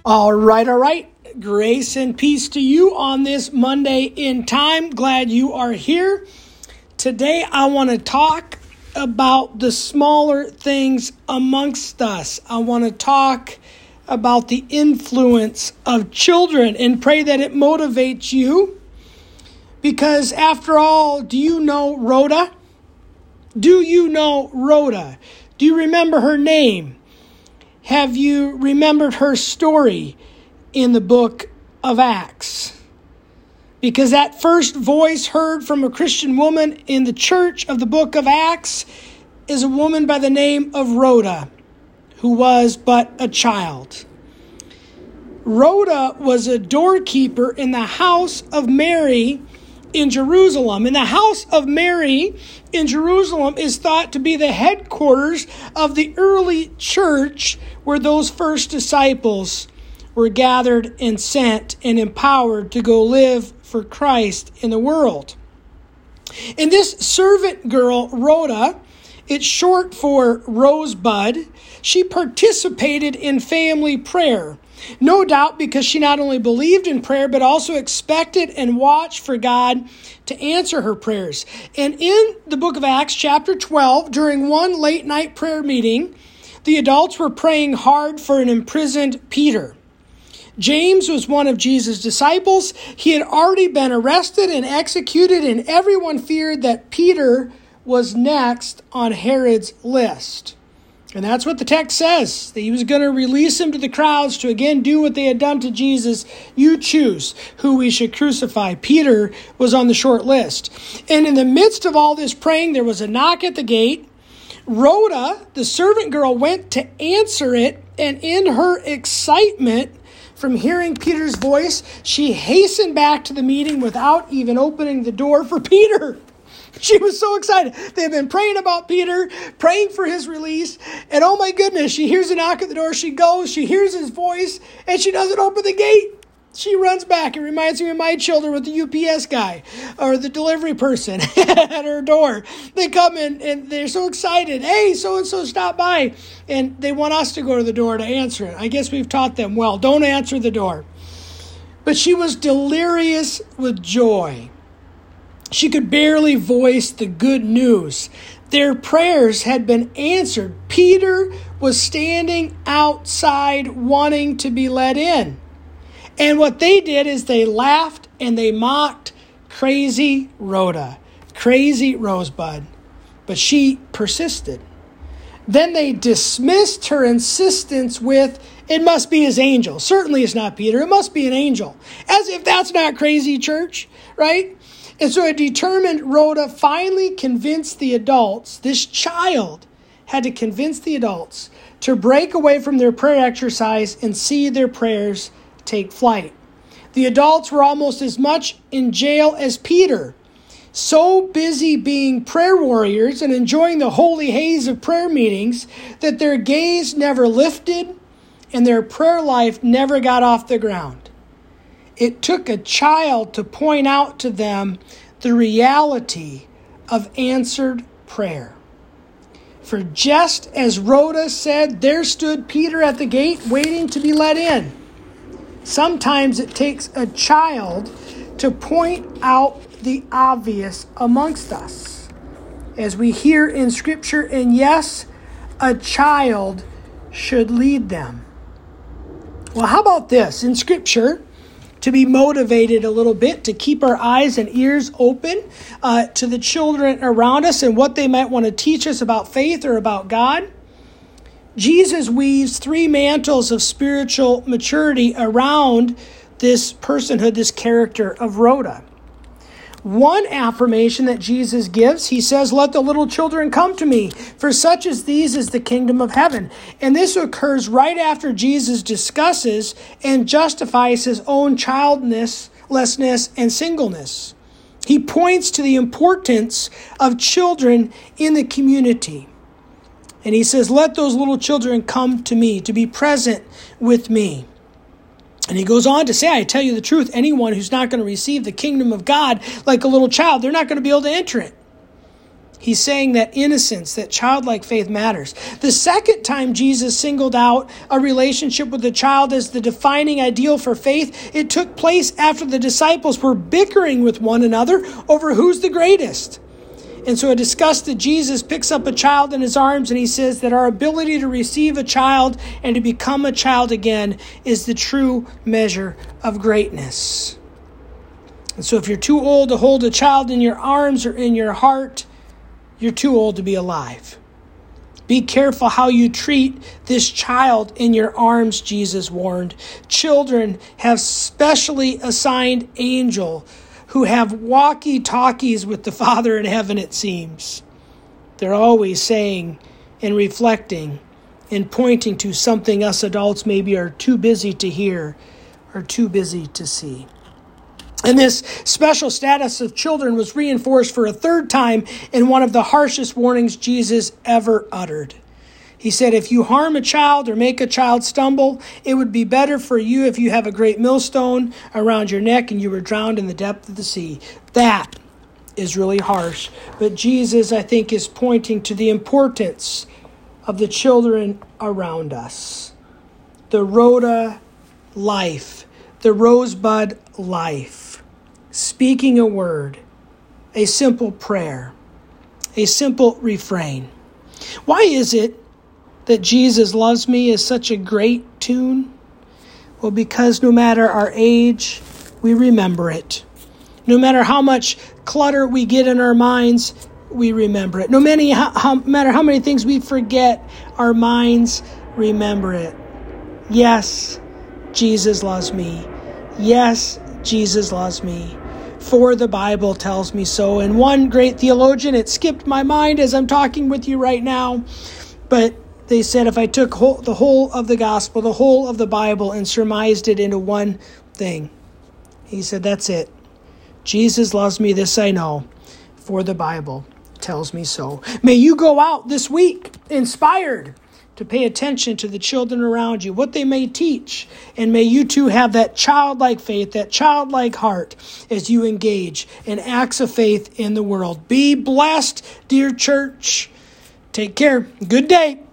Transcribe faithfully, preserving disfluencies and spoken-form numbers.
All right, all right. Grace and peace to you on this Monday in time. Glad you are here. Today, I want to talk about the smaller things amongst us. I want to talk about the influence of children and pray that it motivates you. Because after all, do you know Rhoda? Do you know Rhoda? Do you remember her name? Have you remembered her story in the book of Acts? Because that first voice heard from a Christian woman in the church of the book of Acts is a woman by the name of Rhoda, who was but a child. Rhoda was a doorkeeper in the house of Mary in Jerusalem. And the house of Mary in Jerusalem is thought to be the headquarters of the early church where those first disciples were gathered and sent and empowered to go live for Christ in the world. And this servant girl, Rhoda, it's short for Rosebud, she participated in family prayer. No doubt because she not only believed in prayer, but also expected and watched for God to answer her prayers. And in the book of Acts, chapter twelve, during one late night prayer meeting, the adults were praying hard for an imprisoned Peter. James was one of Jesus' disciples. He had already been arrested and executed, and everyone feared that Peter was next on Herod's list. And that's what the text says, that he was going to release him to the crowds to again do what they had done to Jesus. You choose who we should crucify. Peter was on the short list. And in the midst of all this praying, there was a knock at the gate. Rhoda, the servant girl, went to answer it. And in her excitement from hearing Peter's voice, she hastened back to the meeting without even opening the door for Peter. She was so excited. They had been praying about Peter, praying for his release. And oh my goodness, she hears a knock at the door. She goes, she hears his voice, and she doesn't open the gate. She runs back. It reminds me of my children with the U P S guy or the delivery person at her door. They come in and they're so excited. Hey, so-and-so stopped by. And they want us to go to the door to answer it. I guess we've taught them well. Don't answer the door. But she was delirious with joy. She could barely voice the good news. Their prayers had been answered. Peter was standing outside wanting to be let in. And what they did is they laughed and they mocked crazy Rhoda, crazy Rosebud. But she persisted. Then they dismissed her insistence with, it must be his angel. Certainly it's not Peter. It must be an angel. As if that's not crazy, church, right? And so a determined Rhoda finally convinced the adults, this child had to convince the adults to break away from their prayer exercise and see their prayers take flight. The adults were almost as much in jail as Peter, so busy being prayer warriors and enjoying the holy haze of prayer meetings that their gaze never lifted and their prayer life never got off the ground. It took a child to point out to them the reality of answered prayer. For just as Rhoda said, there stood Peter at the gate waiting to be let in. Sometimes it takes a child to point out the obvious amongst us. As we hear in Scripture, and yes, a child should lead them. Well, how about this? In Scripture, to be motivated a little bit, to keep our eyes and ears open uh, to the children around us and what they might want to teach us about faith or about God. Jesus weaves three mantles of spiritual maturity around this personhood, this character of Rhoda. One affirmation that Jesus gives, he says, let the little children come to me, for such as these is the kingdom of heaven. And this occurs right after Jesus discusses and justifies his own childlessness and singleness. He points to the importance of children in the community. And he says, let those little children come to me, to be present with me. And he goes on to say, I tell you the truth, anyone who's not going to receive the kingdom of God like a little child, they're not going to be able to enter it. He's saying that innocence, that childlike faith matters. The second time Jesus singled out a relationship with a child as the defining ideal for faith, it took place after the disciples were bickering with one another over who's the greatest. And so a disgusted Jesus picks up a child in his arms and he says that our ability to receive a child and to become a child again is the true measure of greatness. And so if you're too old to hold a child in your arms or in your heart, you're too old to be alive. Be careful how you treat this child in your arms, Jesus warned. Children have specially assigned angel who have walkie-talkies with the Father in heaven, it seems. They're always saying and reflecting and pointing to something us adults maybe are too busy to hear or too busy to see. And this special status of children was reinforced for a third time in one of the harshest warnings Jesus ever uttered. He said, if you harm a child or make a child stumble, it would be better for you if you have a great millstone around your neck and you were drowned in the depth of the sea. That is really harsh. But Jesus, I think, is pointing to the importance of the children around us. The Rhoda life, the rosebud life. Speaking a word, a simple prayer, a simple refrain. Why is it that Jesus Loves Me is such a great tune? Well, because no matter our age, we remember it. No matter how much clutter we get in our minds, we remember it. No matter how, how, matter how many things we forget, our minds remember it. Yes, Jesus loves me. Yes, Jesus loves me. For the Bible tells me so. And one great theologian, it skipped my mind as I'm talking with you right now, but they said if I took whole, the whole of the gospel, the whole of the Bible, and surmised it into one thing, he said, that's it. Jesus loves me, this I know, for the Bible tells me so. May you go out this week inspired to pay attention to the children around you, what they may teach, and may you too have that childlike faith, that childlike heart as you engage in acts of faith in the world. Be blessed, dear church. Take care. Good day.